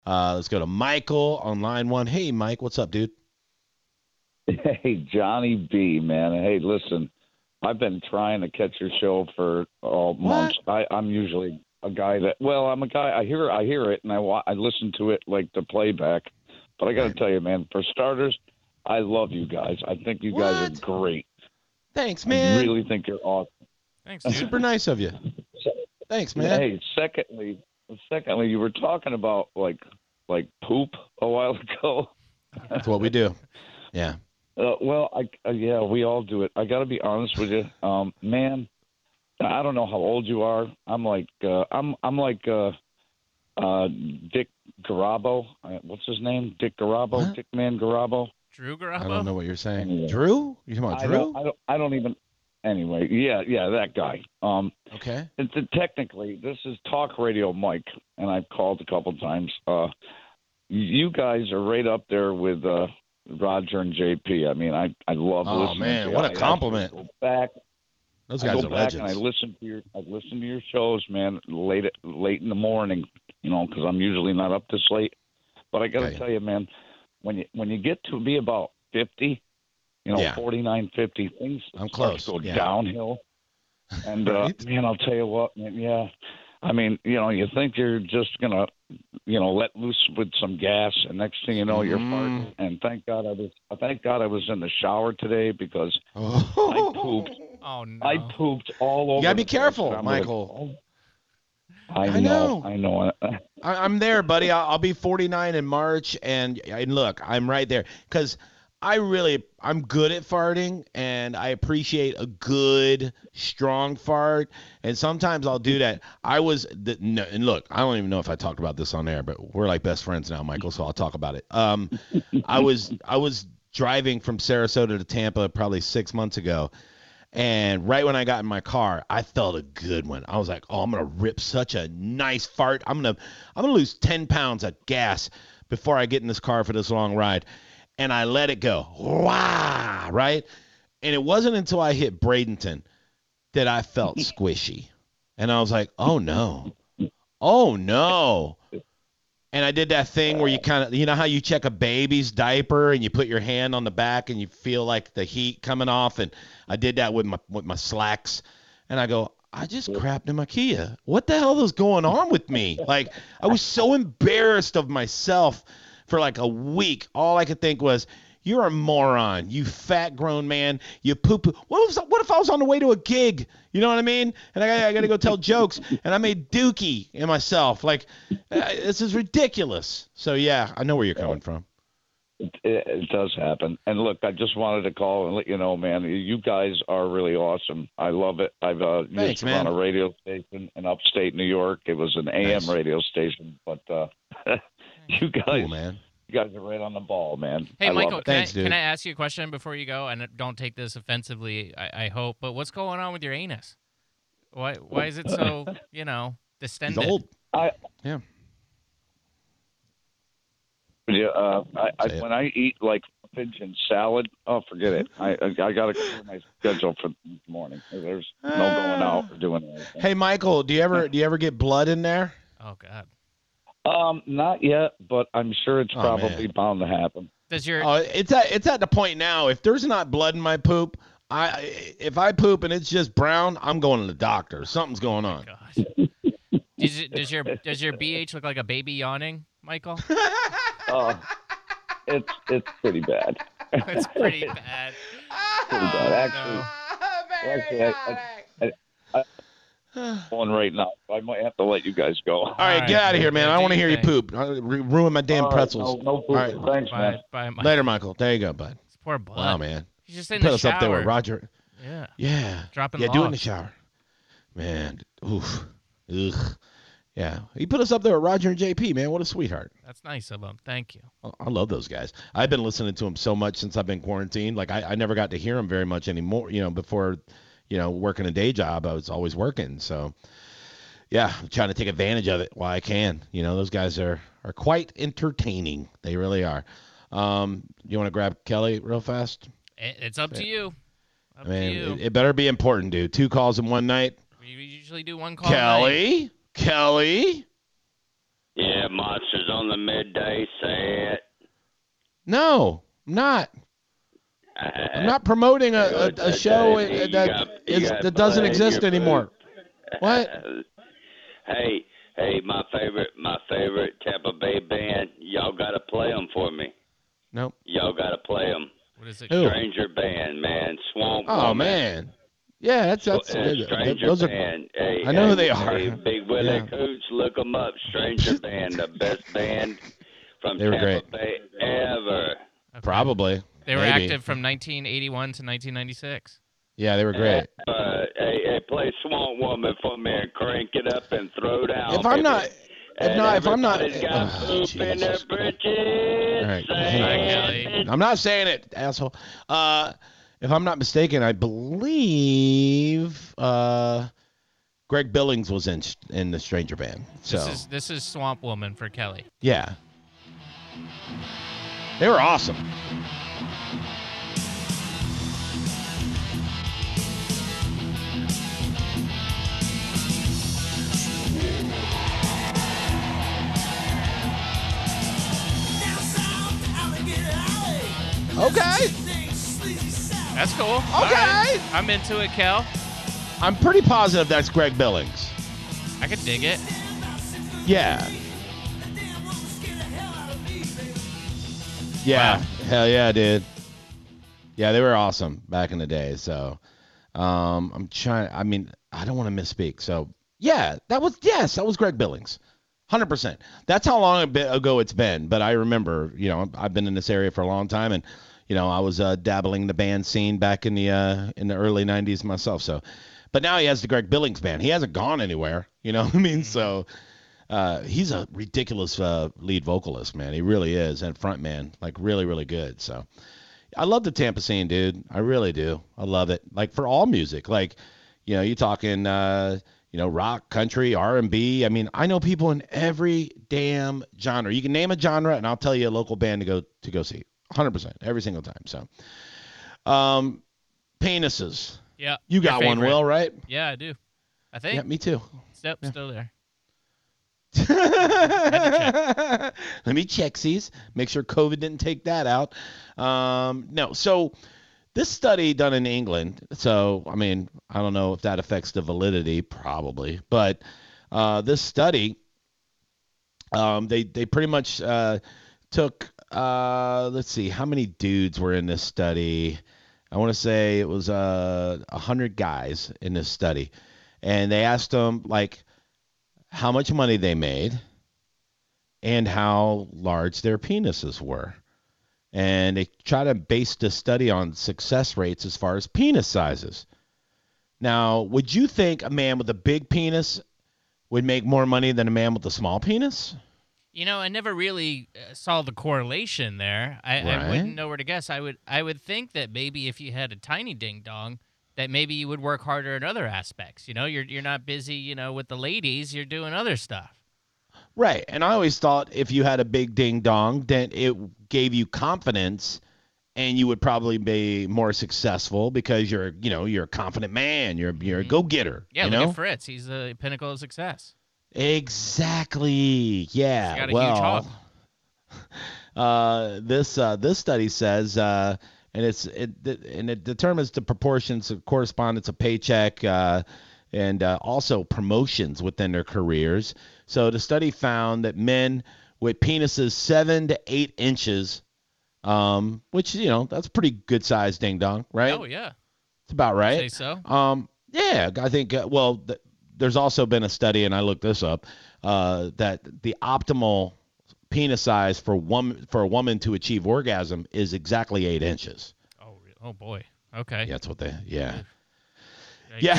Let's go to Michael on line one. Hey, Mike, what's up, dude? Hey, Johnny B, man. Hey, listen, I've been trying to catch your show for months. What? I'm usually a guy that, well, I'm a guy. I hear it, and I listen to it like the playback. But I got to Right. tell you, man, for starters, I love you guys. I think you guys are What? great. Thanks, I man. really think you're awesome. Thanks, That's dude. super nice of you. So, Thanks, man. hey, secondly, you were talking about like poop a while ago. That's what we do. Yeah. Well, yeah, we all do it. I got to be honest with you, man. I don't know how old you are. I'm like Dick Garabo. What's his name? Dick Garabo. What? Dick Man Garabo. Drew I don't know Garabo? what you're saying. Anyway, Drew? You talking about Drew? I don't even. Anyway, yeah, that guy. Okay. Technically, this is Talk Radio Mike, and I've called a couple times. You guys are right up there with Roger and JP. I mean, I love Oh, listening man, to you. what a I compliment. actually go back. Those I guys go are back and I legends. listen to your shows, man, late in the morning, because I'm usually not up this late. But I got to Okay. tell you, man, when you get to be about 50, Yeah. 49, 50, things I'm start close. to go Yeah. downhill. And Right? man, I'll tell you what, man, yeah. I mean, you think you're just gonna, let loose with some gas, and next thing you know, you're farting. And thank God I was in the shower today because I pooped. Oh, I no. pooped all over. You gotta be the place, careful, and I'm Michael. Like, I know. I know. I'm there, buddy. I'll be 49 in March, and look, I'm right there because I'm good at farting, and I appreciate a good, strong fart. And sometimes I'll do that. No, and look, I don't even know if I talked about this on air, but we're like best friends now, Michael. So I'll talk about it. I was driving from Sarasota to Tampa probably 6 months ago. And right when I got in my car, I felt a good one. I was like, "Oh, I'm gonna rip such a nice fart. I'm gonna lose 10 pounds of gas before I get in this car for this long ride." And I let it go. Wow, right? And it wasn't until I hit Bradenton that I felt squishy. And I was like, "Oh no. Oh no." And I did that thing where you kind of, you know how you check a baby's diaper and you put your hand on the back and you feel like the heat coming off. And I did that with my slacks. And I go, I just crapped in my Kia. What the hell is going on with me? Like, I was so embarrassed of myself for like a week. All I could think was, you're a moron, you fat grown man. You poo-poo. What if I was on the way to a gig? You know what I mean? And I got to go tell jokes, and I made dookie in myself. Like, this is ridiculous. So yeah, I know where you're coming from. It does happen. And look, I just wanted to call and let you know, man, you guys are really awesome. I love it. I've used Thanks, to run man. a radio station in upstate New York. It was an AM Nice. radio station, but you guys, Cool, man. you guys are right on the ball, man. Hey, I Michael, love it. Thanks, dude. can I ask you a question before you go? And don't take this offensively, I hope. But what's going on with your anus? Why is it so, He's distended? old. I Yeah. Yeah, Say it. when I eat like sausage and salad, oh, forget it. I got to clear my schedule for this morning. There's no going out or doing anything. Hey, Michael, do you ever get blood in there? Oh God. Not yet, but I'm sure it's Oh, probably man. bound to happen. Does your Oh, it's at the point now. If there's not blood in my poop, if I poop and it's just brown, I'm going to the doctor. Something's going on. gosh. Does your BH look like a baby yawning, Michael? It's pretty bad. It's pretty bad. Pretty bad. no. I'm going right now. I might have to let you guys go. All right, get out of here, man. Yeah, I do want to your hear you thing. poop. Ruin my damn All right, pretzels. no poop. right. Thanks, man. Bye, Michael. Later, Michael. There you go, bud. It's poor bud. Wow, man. He's just in Put the us shower. up there with Roger. Yeah. Yeah. Dropping Yeah, do it in the logs. shower. Man. Oof. Ugh. Yeah. He put us up there with Roger and JP, man. What a sweetheart. That's nice of him. Thank you. I love those guys. I've been listening to them so much since I've been quarantined. Like, I never got to hear them very much anymore. Before, working a day job, I was always working. So, yeah, I'm trying to take advantage of it while I can. Those guys are quite entertaining. They really are. You want to grab Kelly real fast? It's up to you. Up I mean, to you. it better be important, dude. 2 calls in one night. We usually do one call. a night. Kelly? Yeah, Monsters on the Midday set. No, I'm not. I'm not promoting a show that doesn't exist anymore. What? Hey, my favorite Tampa Bay band. Y'all gotta play them for me. Nope. Y'all gotta play them. What is it? Who? Stranger Band, man. Swamp Oh Woman. man. Yeah, that's Stranger those are. Band. Hey, I know who they are. Hey, Big Willie Yeah. Cooch, look them up. Stranger Band, the best band from They were Tampa great. Bay ever. Okay. Probably. They were Maybe. active from 1981 to 1996. Yeah, they were great. Hey, play Swamp Woman for me and crank it up and throw down. If I'm not, And if I'm not, everybody's got poop in their Jesus. britches. All right, hang on, Kelly. I'm not saying it, asshole. If I'm not mistaken, I believe Greg Billings was in the Stranger Band. So This is Swamp Woman for Kelly. yeah, they were awesome. Okay. That's cool. All Okay. right. I'm into it, Kel. I'm pretty positive that's Greg Billings. I could dig it. Yeah. Yeah. Wow. Hell yeah, dude. Yeah, they were awesome back in the day. So, I'm trying. I mean, I don't want to misspeak. So, yeah, that was Greg Billings, 100%. That's how long ago it's been. But I remember, I've been in this area for a long time, and I was dabbling in the band scene back in the early '90s myself. So, but now he has the Greg Billings band. He hasn't gone anywhere. You know what I mean? So. He's a ridiculous lead vocalist, man. He really is, and front man, like really, really good. So I love the Tampa scene, dude. I really do. I love it. Like for all music, like you're talking, rock, country, R&B. I mean, I know people in every damn genre. You can name a genre, and I'll tell you a local band to go see. 100% every single time. So, penises. Yeah. You got one, Will, right? Yeah, I do. I think. Yeah, me too. Yep, still there. Let me check these. Make sure COVID didn't take that out. No. So this study done in England. So I mean, I don't know if that affects the validity, probably, but this study, they pretty much took. Let's see, how many dudes were in this study? I want to say it was 100 guys in this study, and they asked them like how much money they made and how large their penises were. And they try to base the study on success rates as far as penis sizes. Now, would you think a man with a big penis would make more money than a man with a small penis? I never really saw the correlation there. I wouldn't know where to guess. I would think that maybe if you had a tiny ding dong, that maybe you would work harder in other aspects. You're not busy, with the ladies. You're doing other stuff. Right. And I always thought if you had a big ding dong, then it gave you confidence and you would probably be more successful because you're a confident man. You're a go-getter. Yeah, look at Fritz. He's the pinnacle of success. Exactly. Yeah. He's got a huge hog. This study says and it determines the proportions of correspondence of paycheck and also promotions within their careers. So the study found that men with penises 7 to 8 inches, which that's pretty good size ding dong, right? Oh yeah, it's about right. I'd say so. Yeah, I think. There's also been a study, and I looked this up, that the optimal penis size for a woman to achieve orgasm is exactly 8 inches. Oh boy. Okay. Yeah, that's what they. Yeah. Yeah.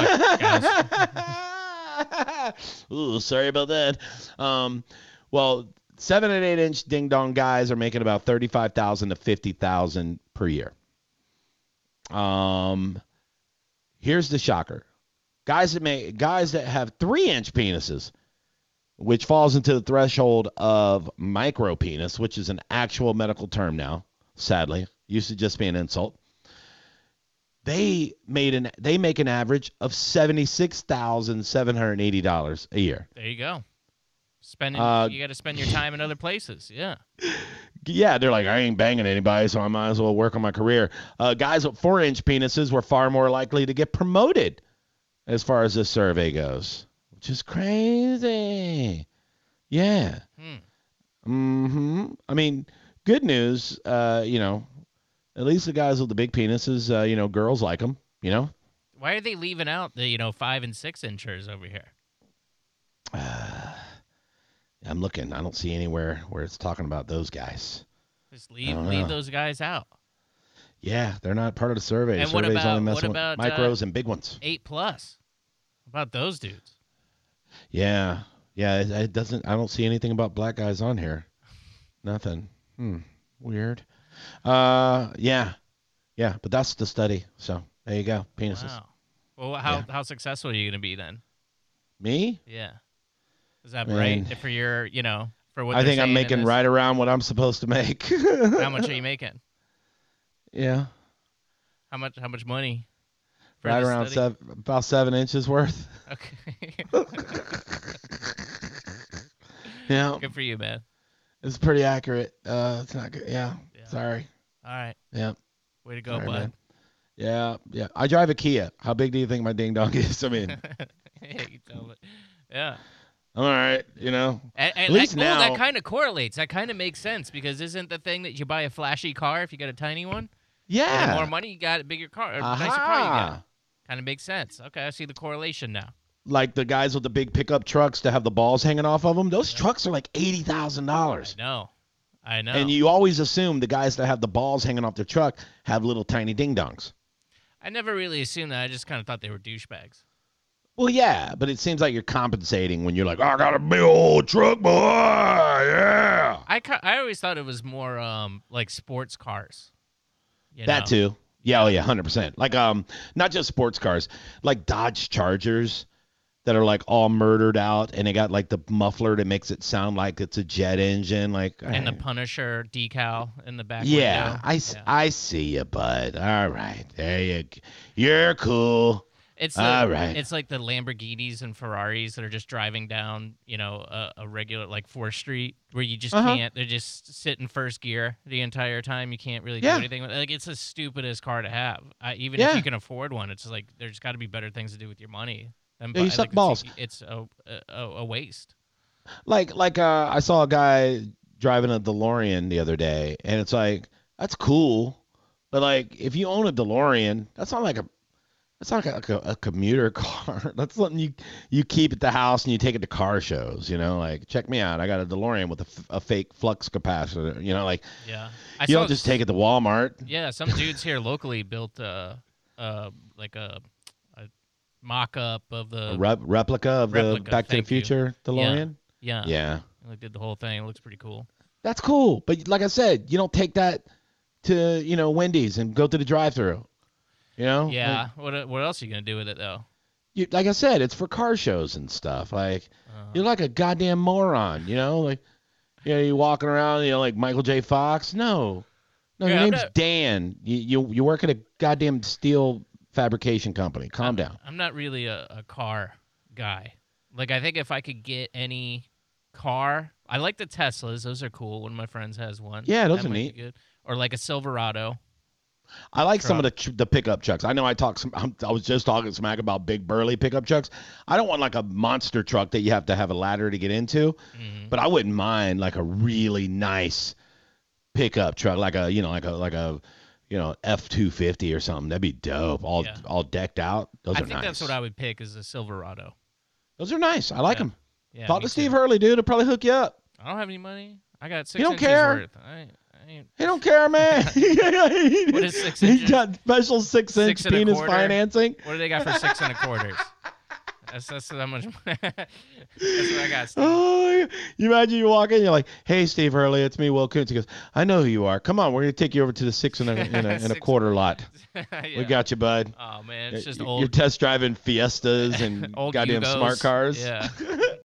Ooh, sorry about that. Well, 7 and 8 inch ding dong guys are making about $35,000 to $50,000 per year. Here's the shocker: guys that have 3-inch penises, which falls into the threshold of micro penis, which is an actual medical term now. Sadly, used to just be an insult. They make an average of $76,780 a year. There you go. Spending, you got to spend your time in other places. Yeah. Yeah, they're like, I ain't banging anybody, so I might as well work on my career. Guys with 4-inch penises were far more likely to get promoted as far as this survey goes, which is crazy. Yeah. I mean, good news, at least the guys with the big penises, girls like them, Why are they leaving out the 5 and 6 inchers over here? I'm looking. I don't see anywhere where it's talking about those guys. Just leave those guys out. Yeah, they're not part of the survey. And Survey's only messing what about with micros and big ones. 8+. What about those dudes? Yeah. It doesn't. I don't see anything about black guys on here. Nothing. Weird. Yeah. But that's the study. So there you go. Penises. Wow. Well, how successful are you going to be then? Me? Yeah. Is that right for your, for what I think I'm making right around what I'm supposed to make. How much are you making? Yeah. How much money? Right around about 7 inches worth. Okay. Yeah. Good for you, man. It's pretty accurate. It's not good. Yeah. Sorry. All right. Yeah. Way to go, Sorry, bud. man. Yeah. I drive a Kia. How big do you think my ding dong is? I mean. Yeah, you tell me. Yeah. All right, And at least now that kind of correlates. That kind of makes sense because isn't the thing that you buy a flashy car if you got a tiny one? Yeah. And the more money you got, a bigger car, a nicer car you got. Kind of makes sense. Okay, I see the correlation now. Like the guys with the big pickup trucks to have the balls hanging off of them. Those trucks are like $80,000. I know. And you always assume the guys that have the balls hanging off their truck have little tiny ding dongs. I never really assumed that. I just kind of thought they were douchebags. Well, yeah, but it seems like you're compensating when you're like, I got a big old truck, boy, yeah. I always thought it was more like sports cars. That too. Yeah, 100%. Like not just sports cars, like Dodge Chargers that are like all murdered out, and they got like the muffler that makes it sound like it's a jet engine, like. And the Punisher decal in the back. Yeah, I see you, bud. All right, there you go. You're cool. All right. It's like the Lamborghinis and Ferraris that are just driving down, a regular like 4th Street where you just can't. They're just sit in first gear the entire time. You can't really do anything with. Like it's the stupidest car to have. Even if you can afford one, it's just like there's got to be better things to do with your money. You suck balls. It's a waste. Like I saw a guy driving a DeLorean the other day, and it's like that's cool, but like if you own a DeLorean, that's not like a commuter car. That's something you keep at the house and you take it to car shows, like check me out. I got a DeLorean with a fake flux capacitor, like yeah. You don't just take it to Walmart. Yeah, some dudes here locally built like a mock-up of the replica of the Back to the Future DeLorean. Yeah. They did the whole thing. It looks pretty cool. That's cool, but like I said, you don't take that to Wendy's and go to the drive-thru. Yeah. What else are you gonna do with it though? Like I said, it's for car shows and stuff. Like you're like a goddamn moron. Like you're walking around. Like Michael J. Fox. No, your name's Dan. You work at a goddamn steel fabrication company. Calm down. I'm not really a car guy. Like I think if I could get any car, I like the Teslas. Those are cool. One of my friends has one. Yeah, those are neat. Good. Or like a Silverado. I like some of the pickup trucks. I know I was just talking smack about big burly pickup trucks. I don't want like a monster truck that you have to have a ladder to get into, but I wouldn't mind like a really nice pickup truck, like a F-250 or something. That'd be dope. All decked out. Those are nice. I think that's what I would pick is a Silverado. Those are nice. I like them. Yeah, talk to Steve Hurley, dude. He'll probably hook you up. I don't have any money. I got 6 inches worth. He don't care. He don't care, man. What is 6 inches? He got special 6-inch penis financing. What do they got for 6 1/4? That's how much. That's what I got, Steve. Oh, you imagine you walk in, you're like, "Hey, Steve Hurley, it's me, Will Koontz." He goes, "I know who you are. Come on, we're gonna take you over to the 6 1/4 lot. Yeah. We got you, bud." Oh man, it's just old. You're test driving Fiestas and old goddamn Yugos. smart cars. Yeah.